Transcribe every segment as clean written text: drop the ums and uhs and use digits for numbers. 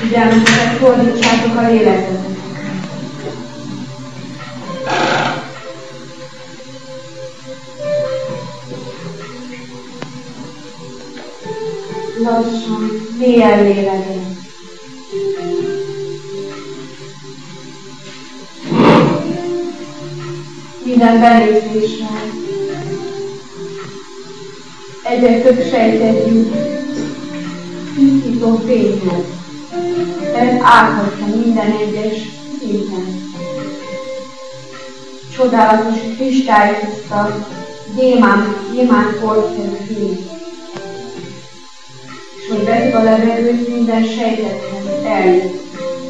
Figyelmeteket fordítsátok a lélegzetekre. Lassan, mélyen lélegez. Minden belépéssel egyre több sejtet jut tisztító fényhez. Ez áthatja minden egyes szinten. Csodálatos kristálytiszta, gyémánt porszerű fény. És hogy beteg a levegőt, minden sejtethez eljut.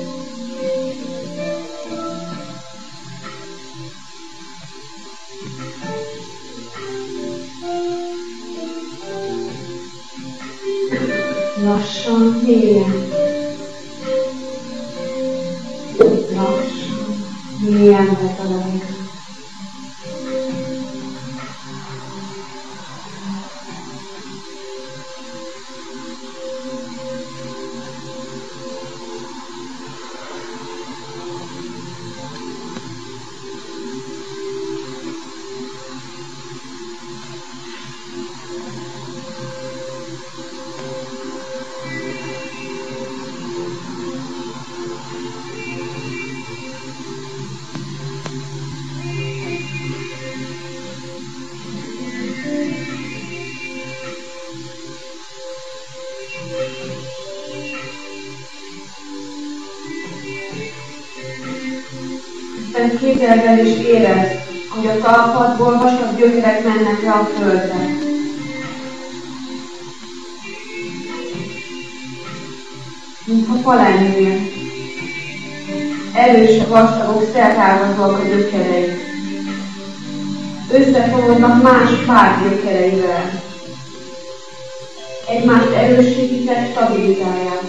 Lassan, mélyen. Lassan, mélyen vett a levegőt. Képzeld el és érezd, hogy a talpadból vastag gyökerek mennek le a földre. Mintha falennél. Erősebb, vastagok, szertágazóak a gyökerei. Összefonódnak más pár gyökereivel. Egymást erősítik, stabilizálják.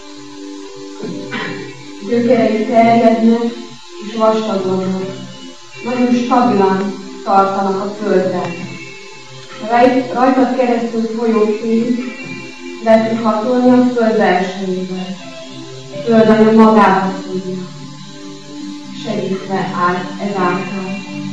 Gyökerei terjednek, és vastagodnak. Nagyon stabilan tartanak a földben. Rajtad keresztül folyó fény le tud hatolni a föld belsejébe. Földanya magába tudja, segítve át ezáltal.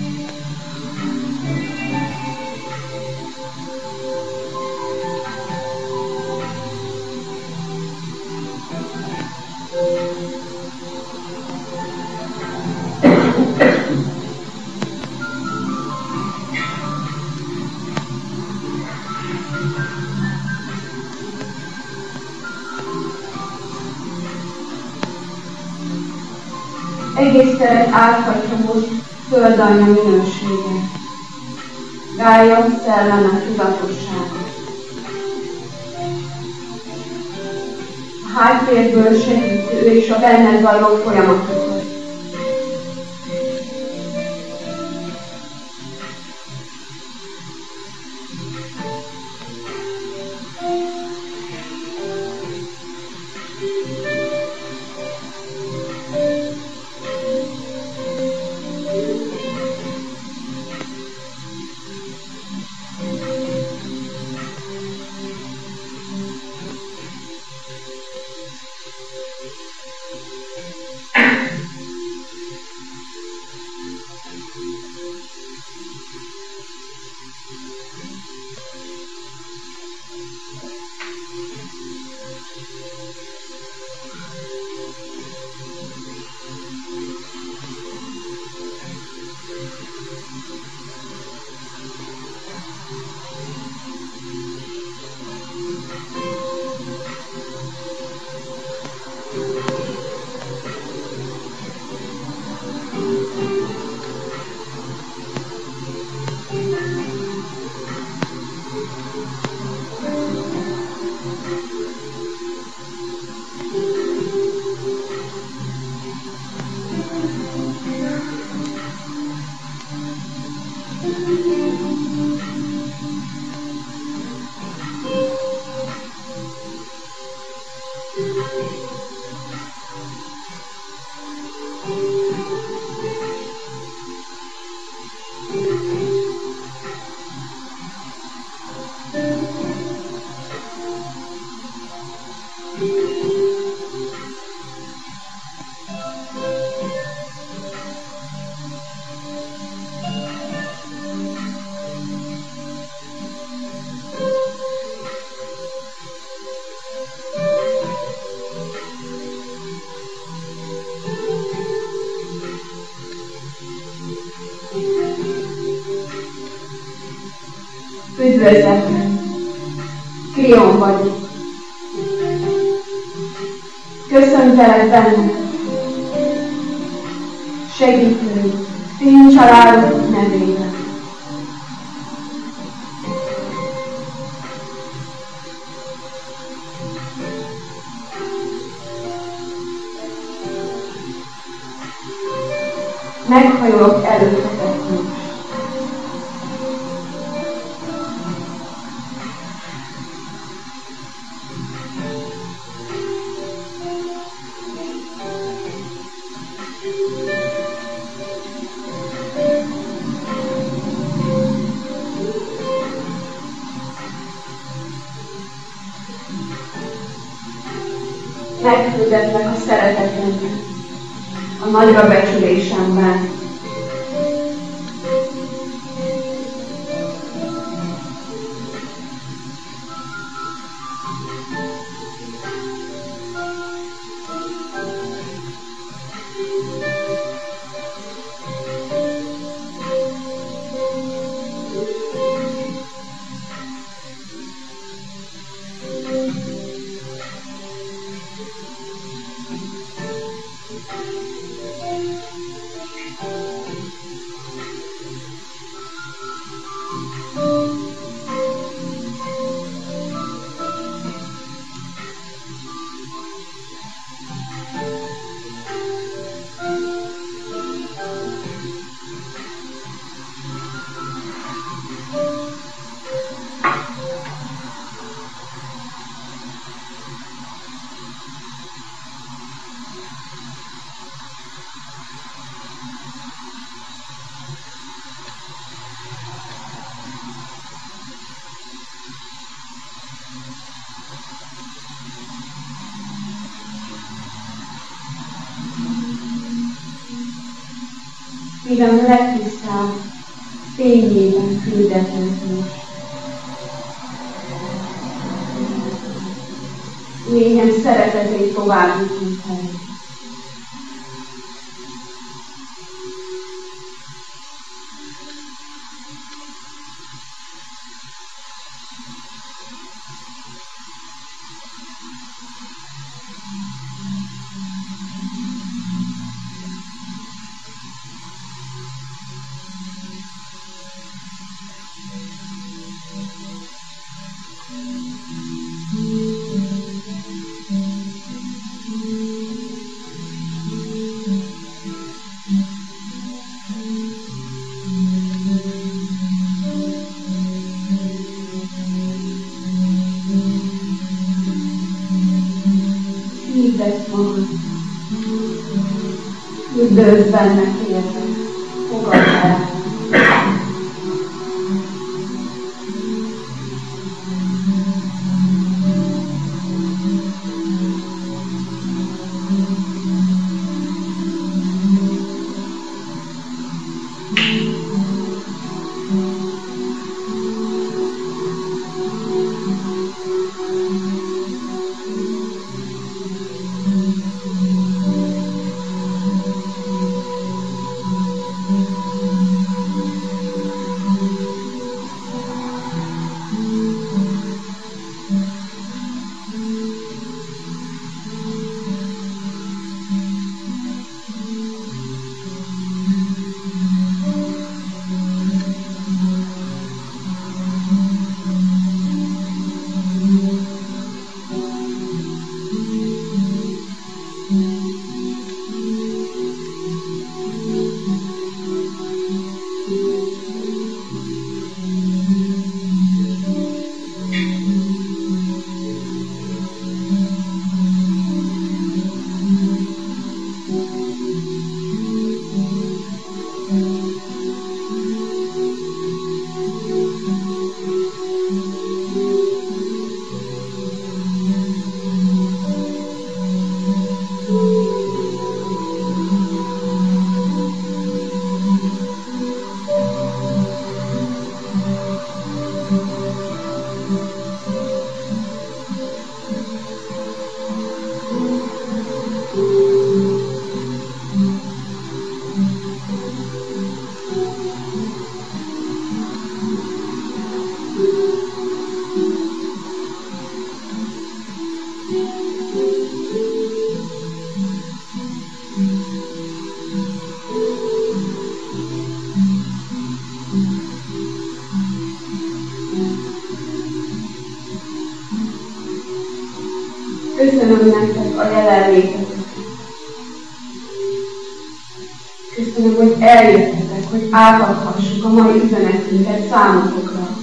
Egész teret áthatja most földanya minősége, Gája szelleme tudatossága. A háttérből segít ő és a benned zajló folyamatokat. Üdvözletek! Krion vagyok. Köszöntelek benned, segítő, fiú családod nevében. Meghajolok előttetek most. Meghirdetlek a szeretetemben, a nagyra becsülésemben. Szívem legtisztább fényében küldetem most. Lényem szeretetét továbbítunk fel. Üdvözl benne, kérlek, fogadd el. Köszönöm nektek a jelenlétetet. Köszönöm, hogy eljöttetek, hogy átadhassuk a mai üzenetünket számotokra.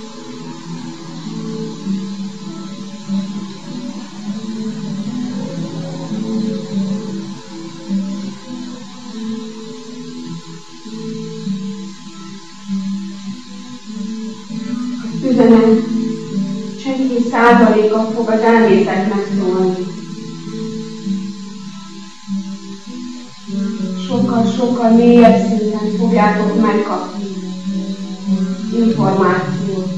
Az üzenet senki százaléka fog az elméteknek szólni. Sokkal mélyebb szinten fogjátok megkapni információt.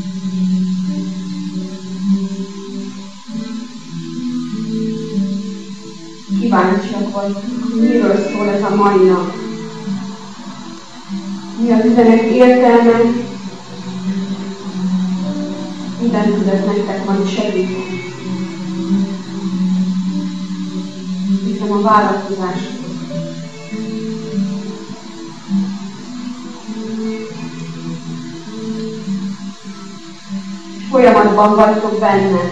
Kíváncsiak vagytok, hogy miről szól ez a mai nap. Mi az üzenet értelme, minden tudat nektek majd segíteni. Hiszem a várakozásot. Folyamatban vagytok benne.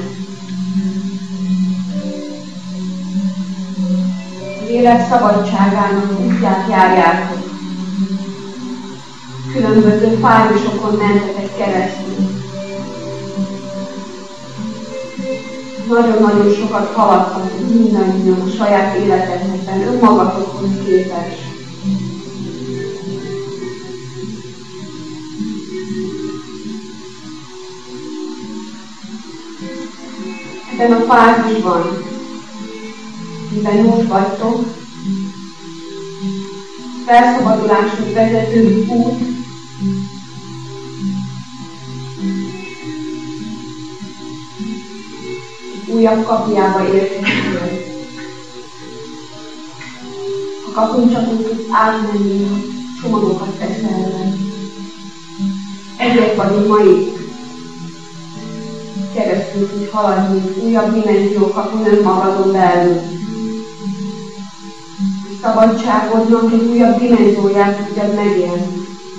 Lélek szabadságának útját járjátok. Különböző fázisokon mentetek keresztül. Nagyon-nagyon sokat haladhatok mindannyian a saját életetekben, önmagatokhoz képest. Ebben a fázisban, miben most vagytok, felszabaduláshoz vezető út, újabb kapujába érkezünk. A kapun csak úgy tudsz átmenni, hogy csomagokat teszel le. Ezért vagyunk ma itt. Keresztül tudsz haladni újabb dimenziókon önmagadon belül. A szabadságodnak egy újabb dimenzióját tudjad megélni.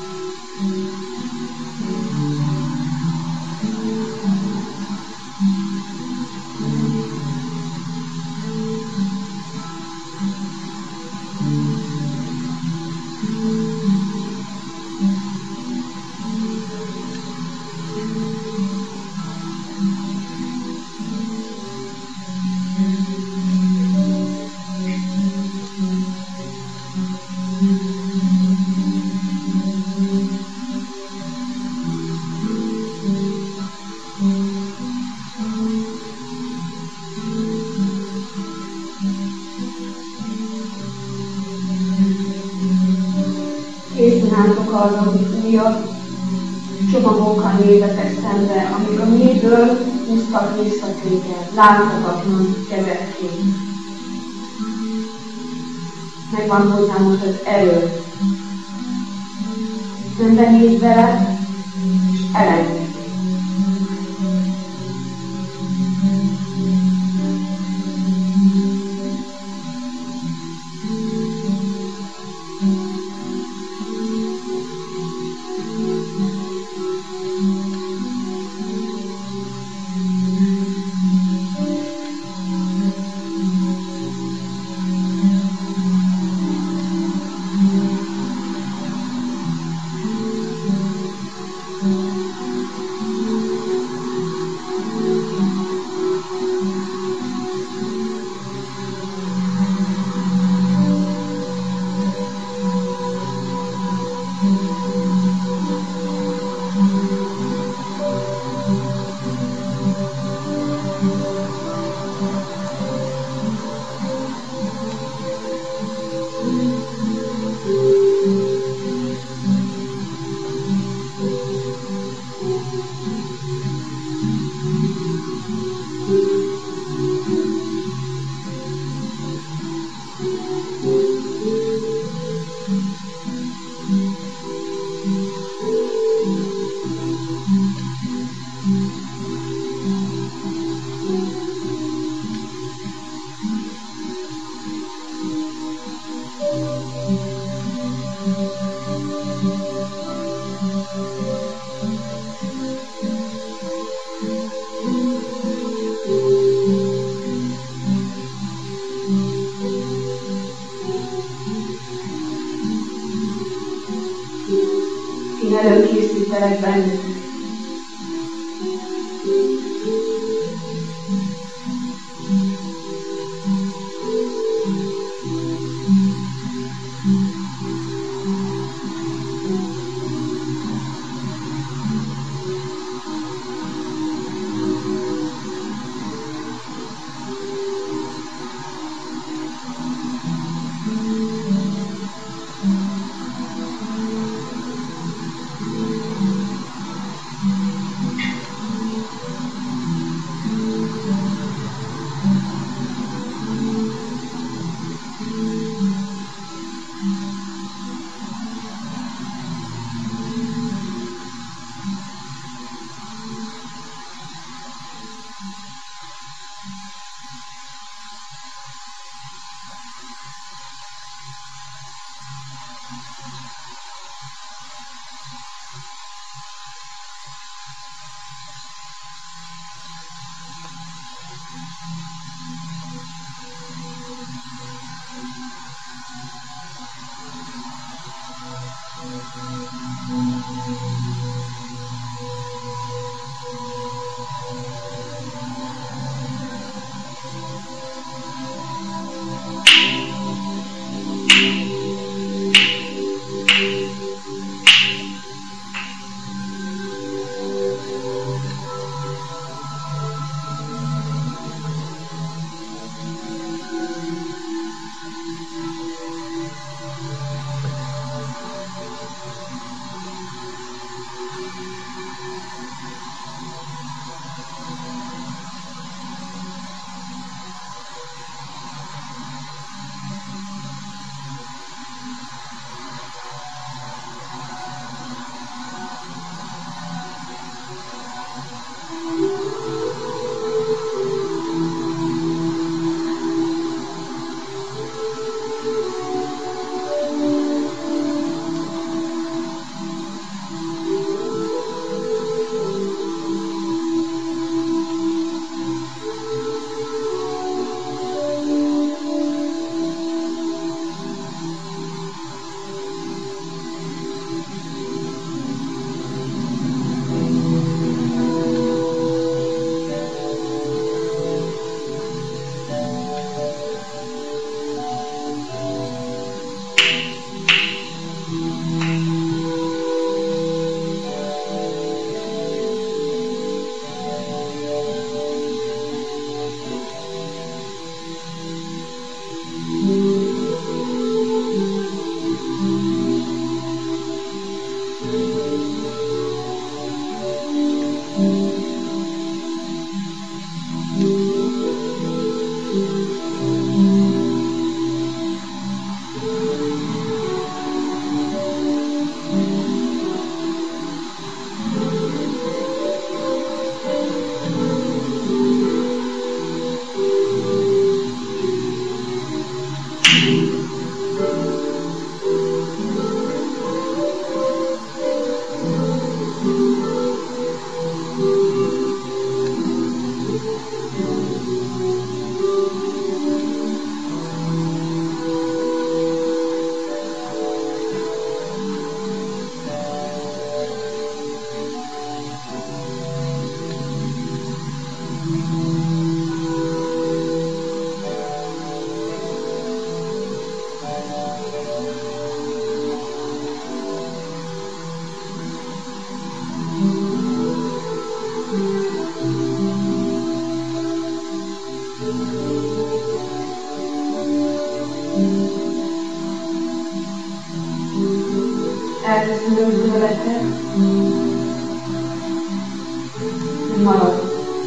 Készen álltok arra, hogy újabb csomagokkal nézzetek szembe, amik a mélyből húztak vissza téged, láthatatlan kezekként. Megvan hozzá most az erő. Szembenézz vele, és elengedj. előkészítelek benneteket. Elköszönöm tőletek, marad.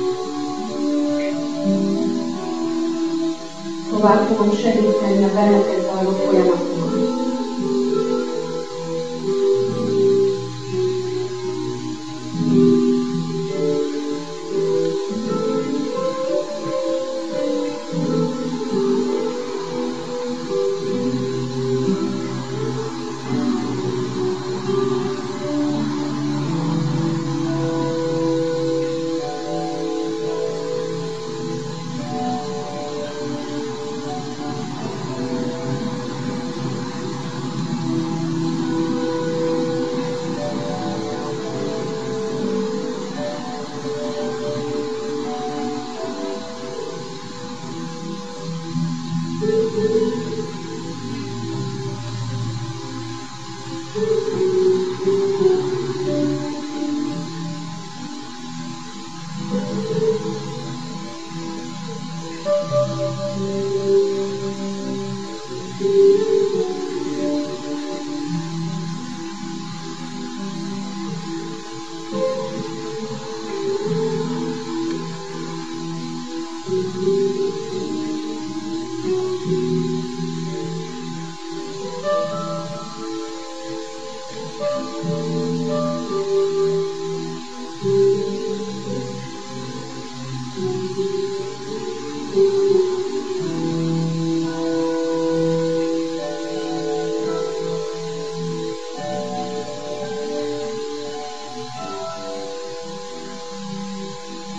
Tovább fogom segíteni a bennetek zajló folyamatokon.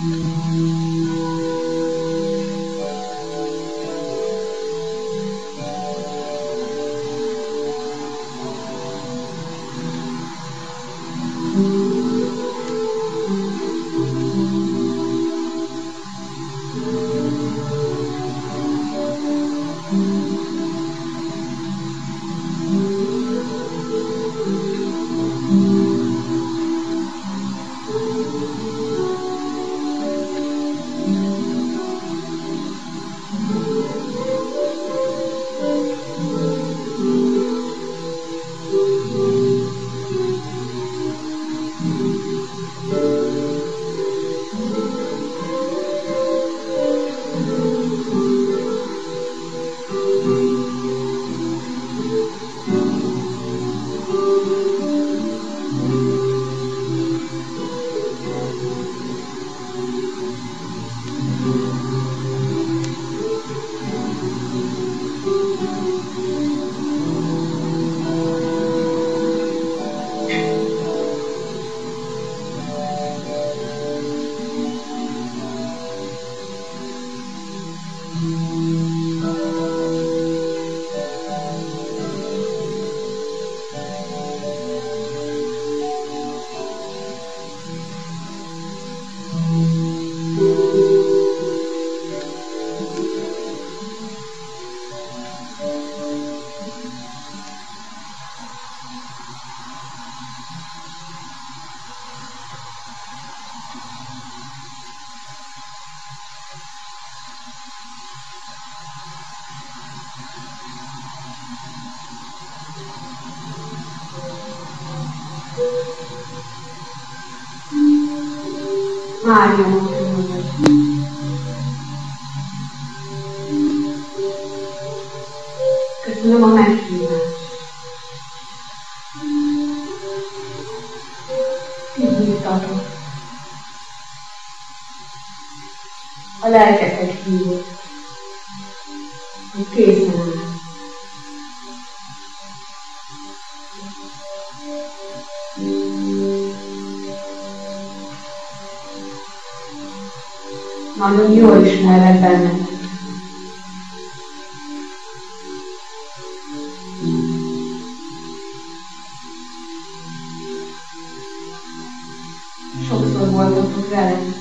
Mária, mondja. Köszönöm a meghívást. Kihívtatok. A lelketek hívott. Hogy készen áll. Nagyon jól ismerlek bennetek. Sokszor voltatok velem.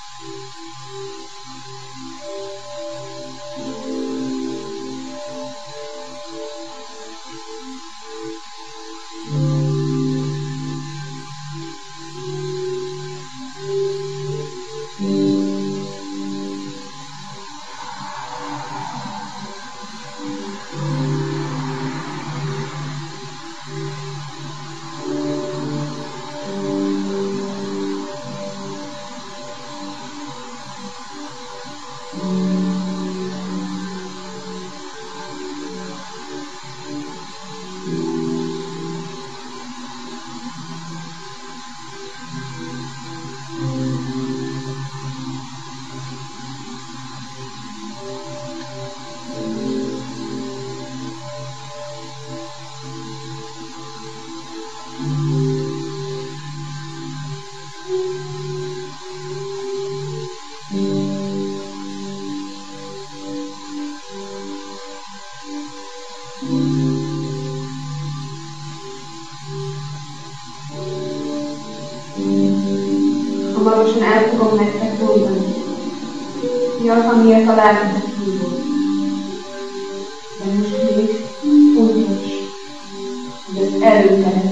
Hamarosan el fogom nektek mondani, mi az, amiért a lelketek hívott. De most még fontos, hogy az erőteretek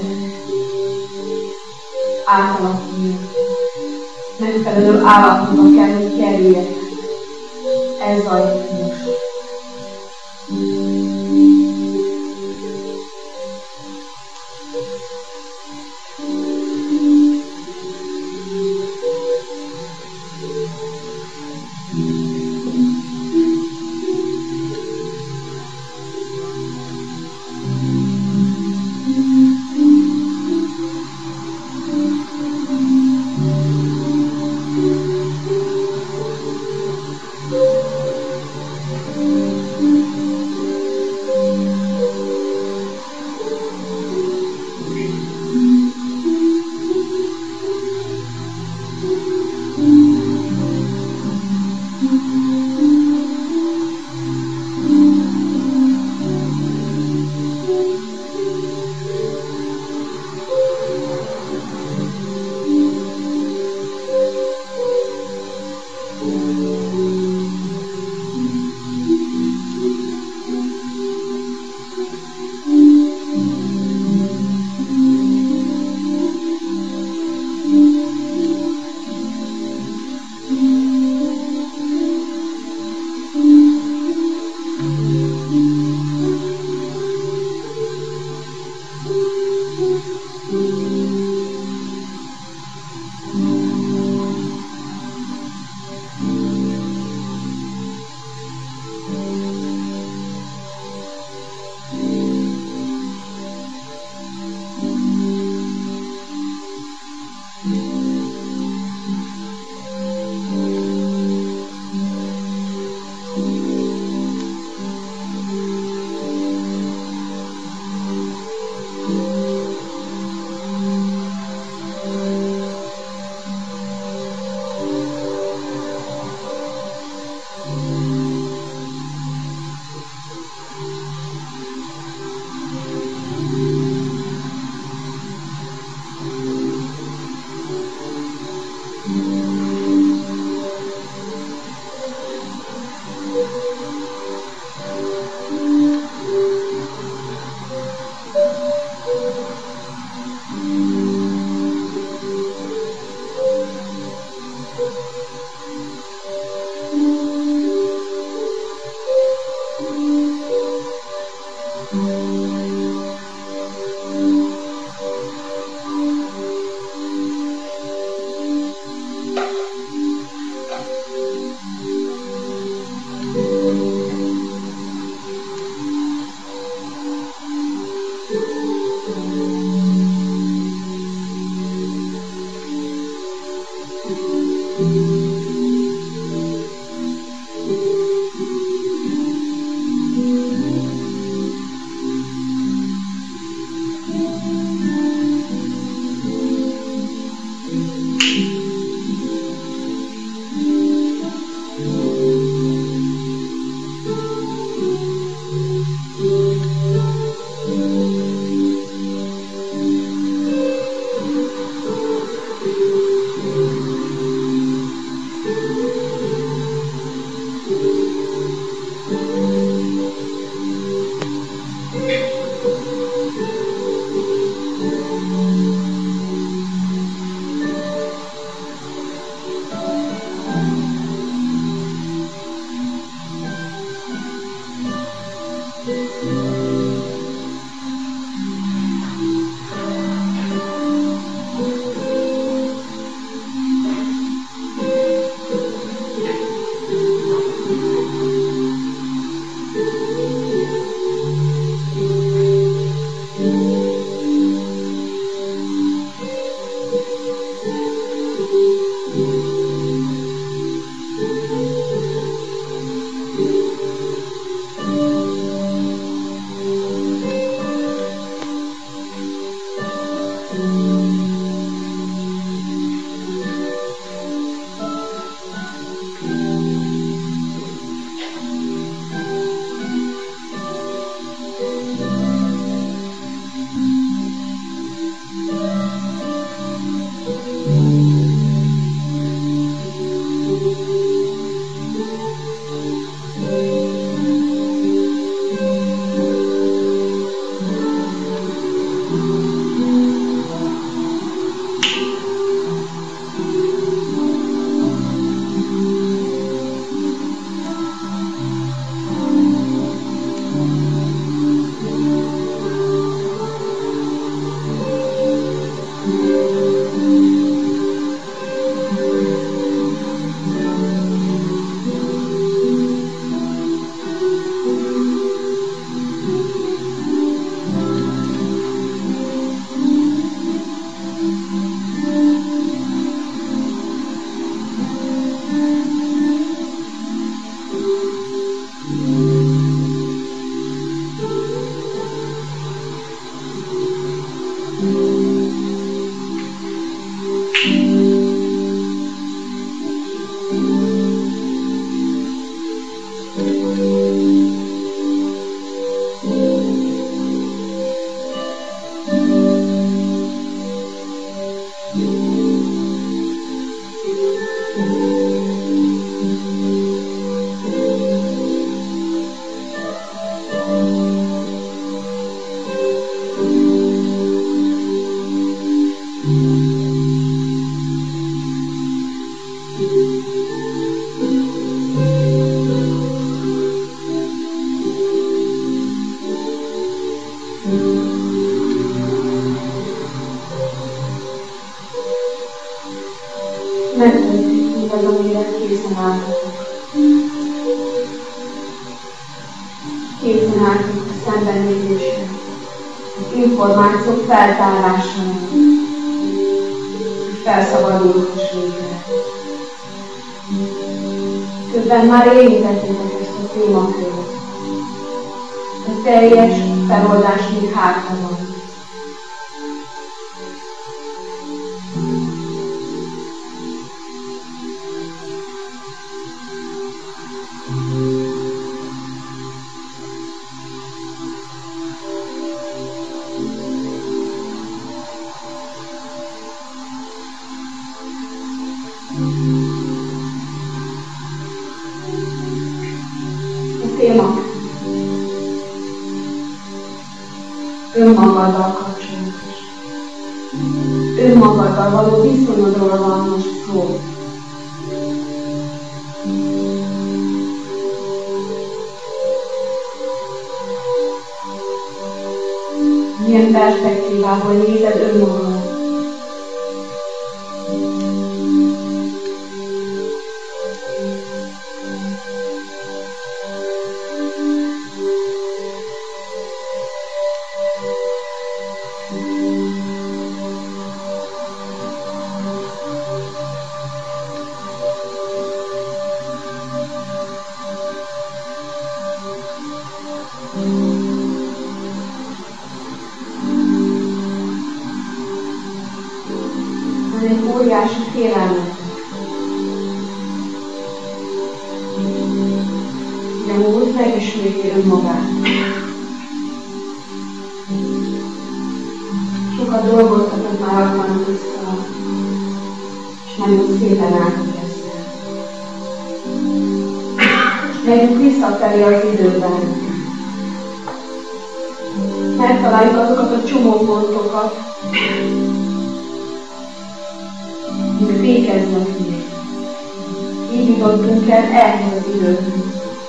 átalakuljon. Megfelelő állapotba kell, hogy kerüljetek. Ez zajlik most. Megtörténik az, amire készen állhatok. Készen állhatok a szembenézésre, az információk feltárásra, és felszabadulás végre. Közben már érintettétek ezt a témakört. A teljes feloldás még hátra van. Önmagaddal kapcsolatos. Önmagaddal való viszonyodról van most szó. Milyen perspektívából nézed önmagadat? Óriási félelmet. De úgy megismétli önmagát. Sokat dolgoztatok már abban a tisztalat, és nagyon szépen elvégezte. És megyünk visszafelé az időben. Megtaláljuk azokat a csomópontokat, mik fékeznek még. Így jutottunk el ehhez az időhöz,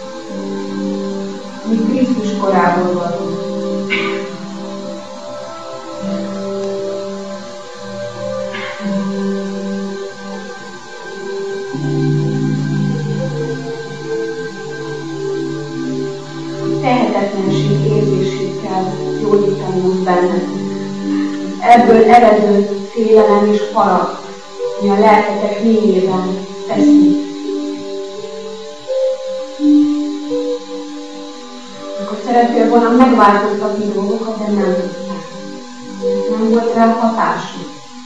mi Krisztus korából vagyunk. Tehetetlenség érzését kell gyógyítanunk benne. Ebből eredő félelem és harag, mi a lelketek mélyében teszik. Akkor szerettél volna megváltoztatni dolgokat, de nem tudták. Nem volt rá hatásuk.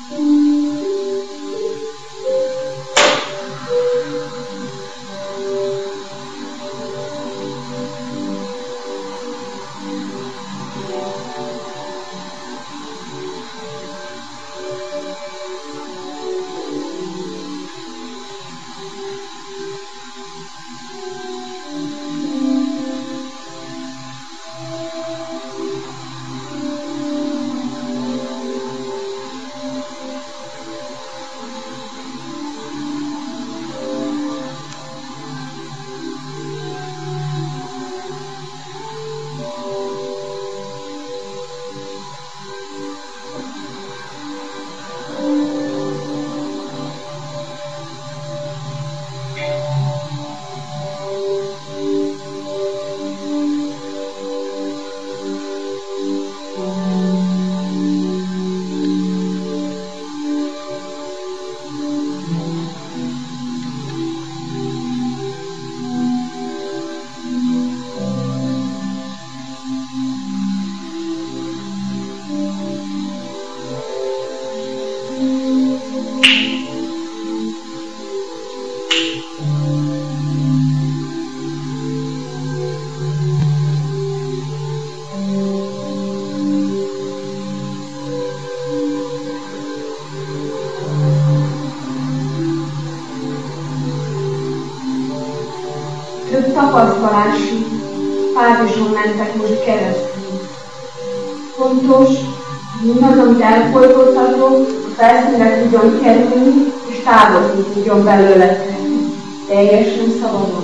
Több tapasztalási fázison mentek most keresztül. Fontos, mindaz, amit elfolytottatok, a felszínre tudjon kerülni, és távozni tudjon belőletek. Teljesen szabadon.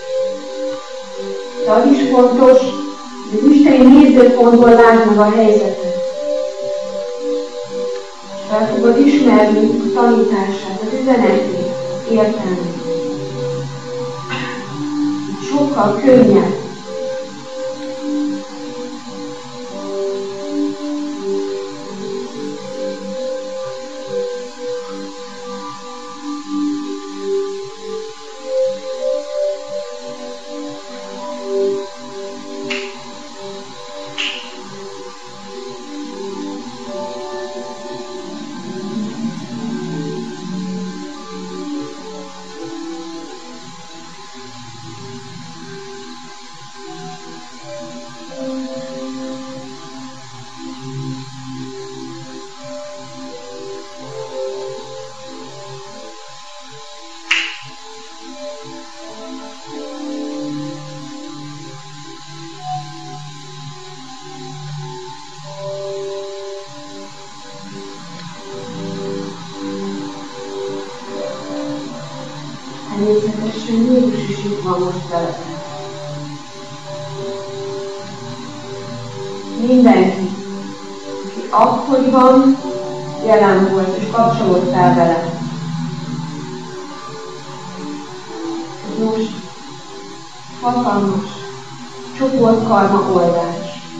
De az is fontos, hogy az isteni nézőpontból lásd meg a helyzetet. És fel fogod ismerni a tanítását, az üzenetét, az értelmét. Sokkal könnyebb. természetesen Jézus is itt van most veletek. Mindenki, aki akkoriban jelen volt és kapcsolódtál vele. Ez most hatalmas csoportkarma oldás.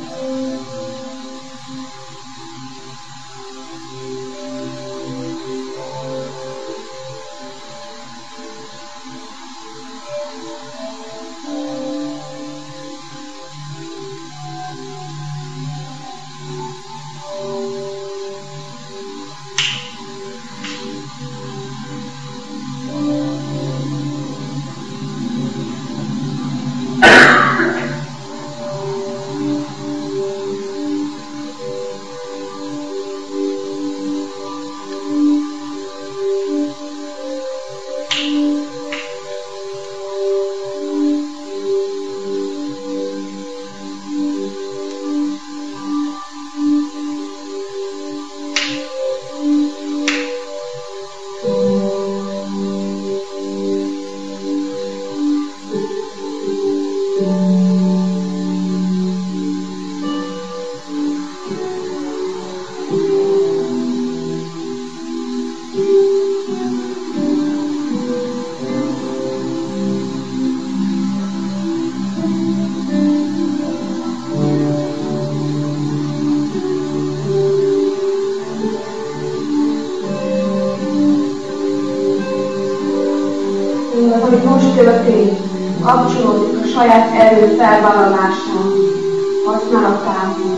Hogy most történik, kapcsolódik a saját erő felvállalásán, használatában.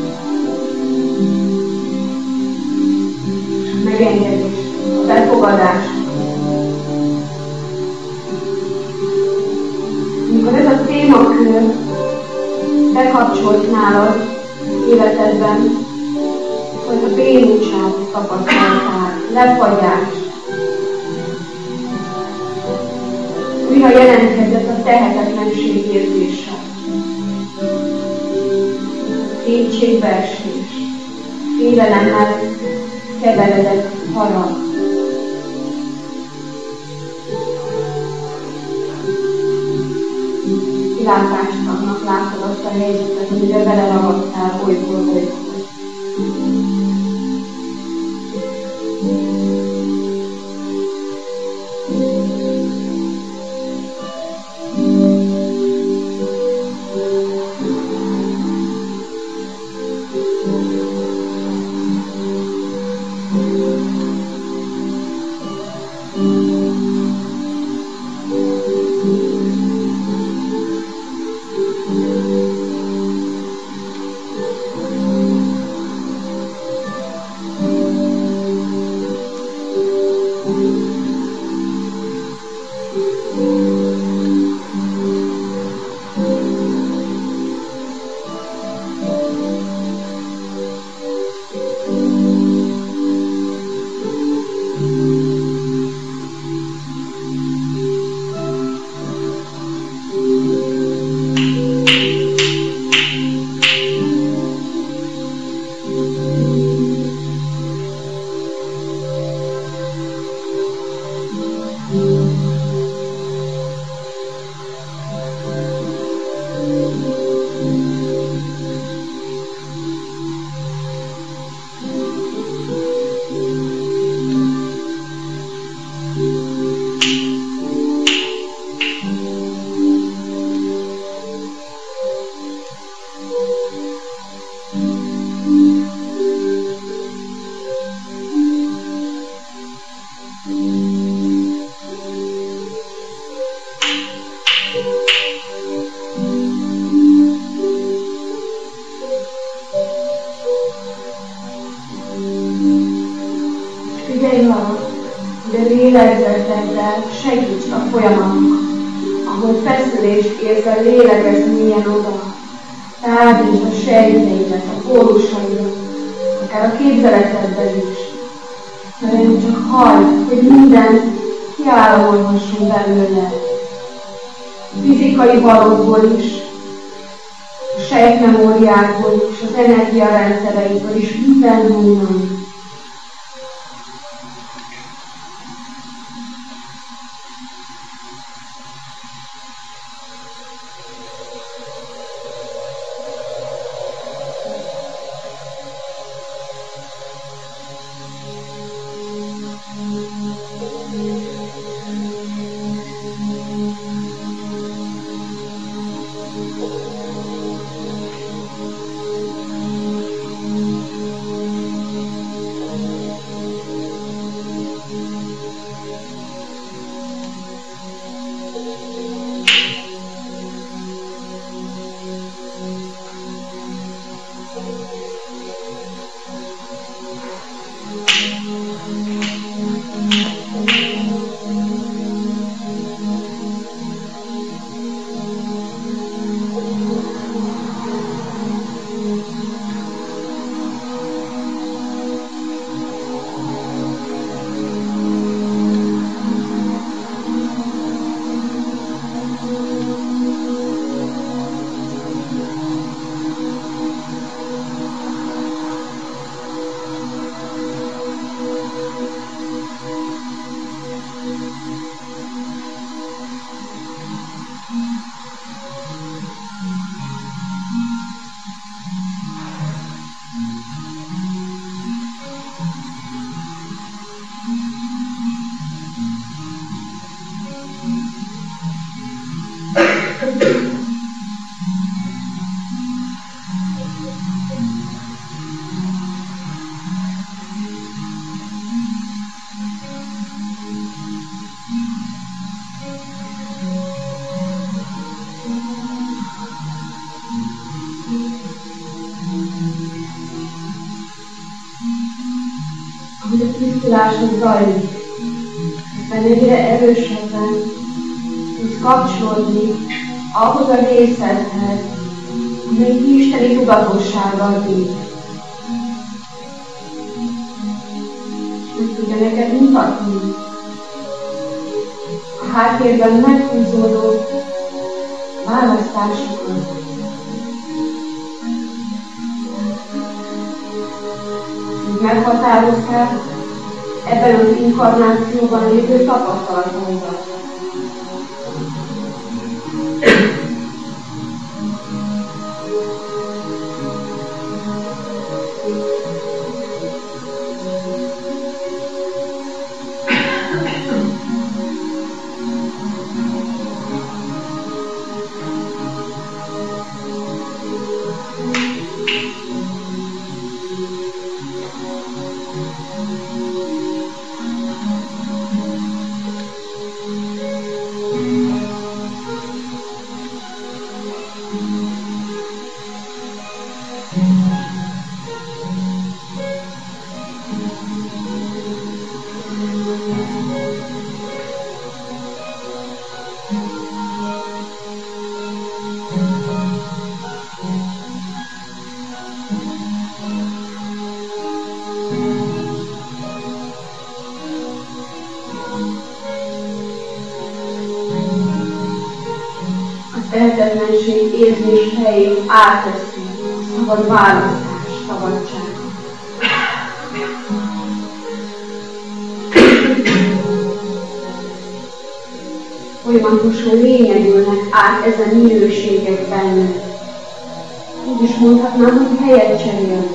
És a megengedés, a befogadás. Amikor ez a témakör bekapcsolt nálad életedben, hogy a bénultságot tapasztaltál, lefagyást, újra jelentkezett a tehetetlenség érzése, kétségbeesés, félelemmel keveredett harag. Kilátástalannak látod azt a helyzetet, amire vele ragadtál olykor. lélegzeteddel segíts a folyamatok, ahol feszülést érzel, lélegezz mélyen oda. Tágítsd a sejteidet, a pórusaidat, akár a képzeletedben is. Mert csak hagyd, hogy minden kiáramolhasson belőle. Fizikai valóból is, a sejtmemóriákból is, az energiarendszereiből is, mindenhonnan. Ahogy a tisztulásod zajlik, hiszen egyre erősebben tudsz kapcsolódni ahhoz a részedhez, amely isteni tudatossággal bír. És meg tudja neked mutatni a háttérben meghúzódó választásokat. Meghatározták ebben az inkarnációban lévő tapasztalataidat. Tehetetlenség érzés helyén átveszi a szabad választás szabadságot. Folyamatosan lényegülnek át ezen minőségek benned. Úgy is mondhatnám, hogy helyet cserélnek.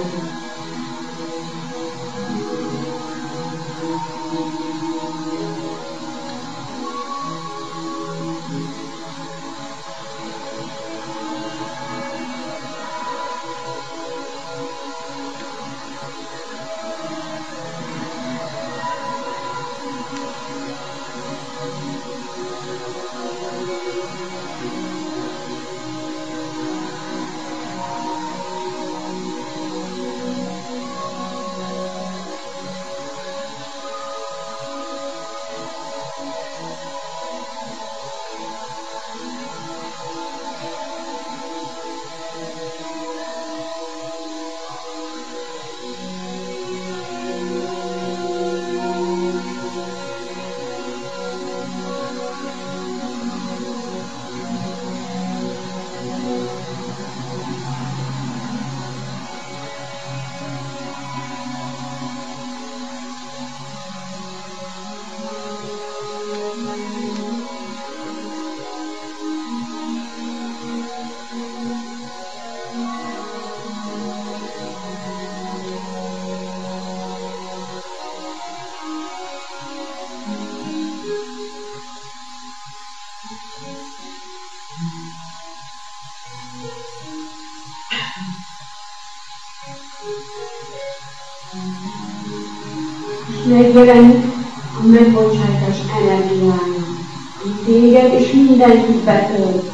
És megjelenik a megbocsátás energiája, ami téged és mindenkit betölt.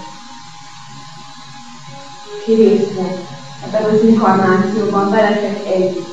Kivészve ebben az inkarnációban veletek együtt.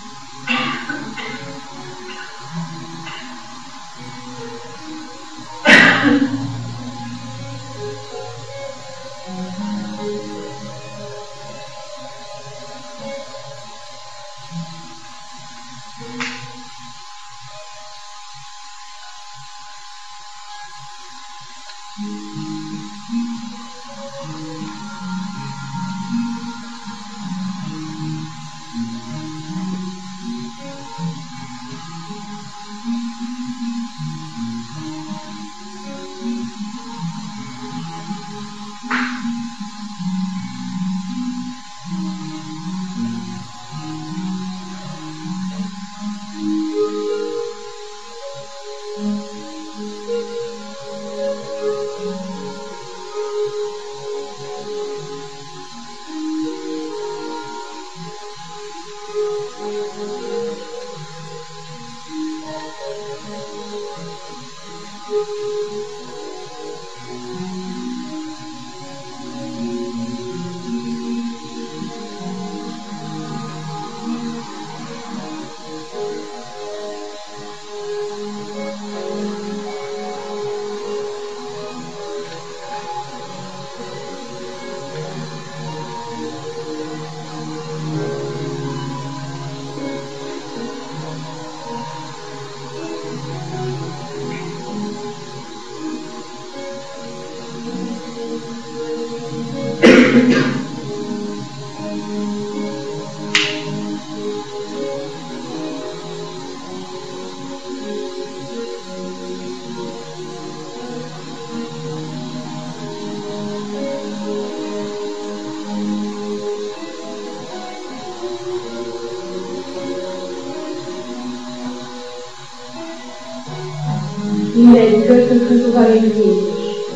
Minden kötőkhöz odalévő Jézus.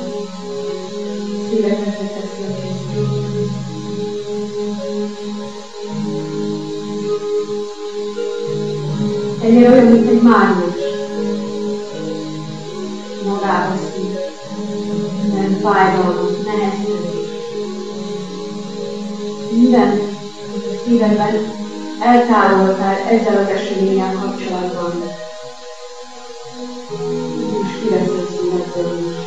Szívetekre teszi a kezét. Ennél olyan, mint egy mágnes. Magába szív. Minden fájdalmat, neheztelés. Minden, amit a szívedben eltároltál ezzel az eseménnyel kapcsolatban. És kivesz a szívedből is.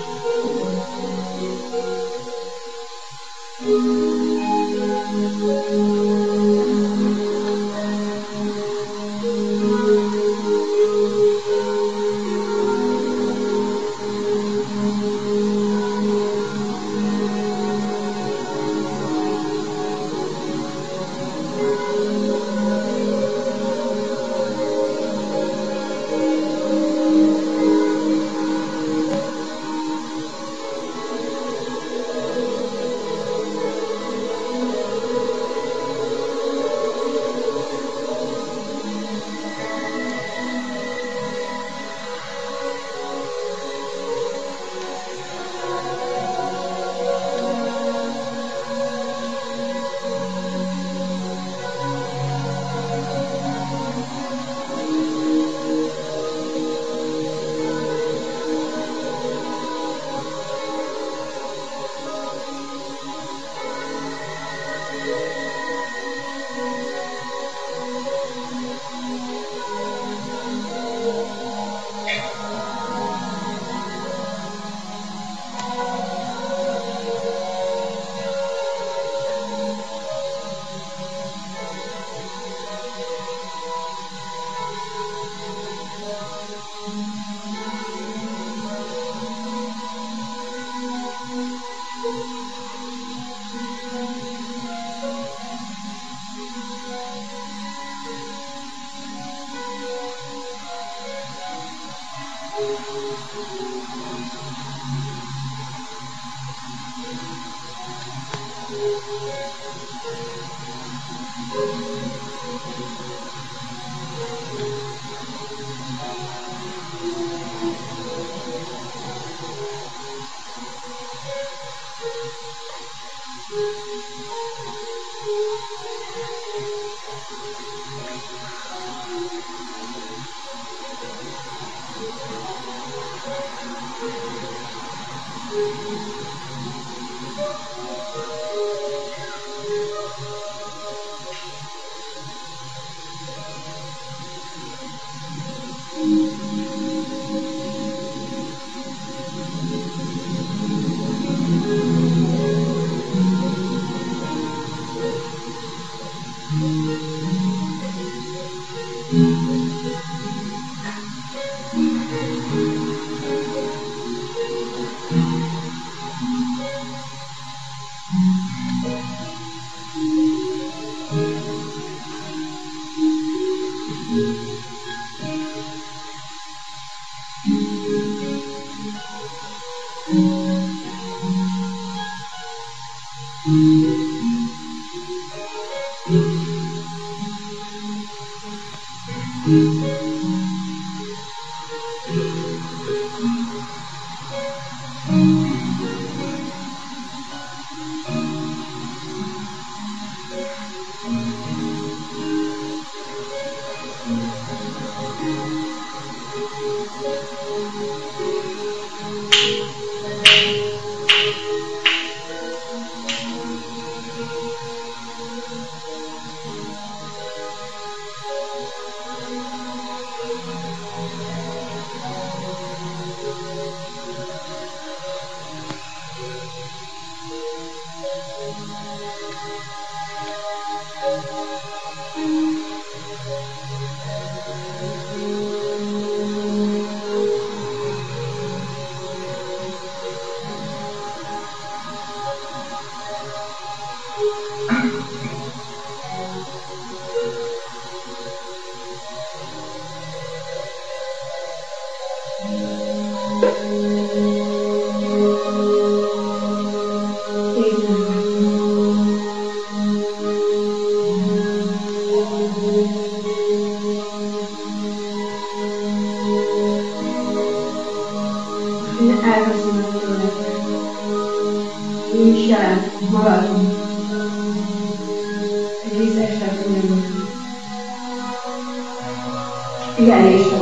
Elköszönöm tőled. Nincs jelen magadon. Egész este tőled. Pihenésre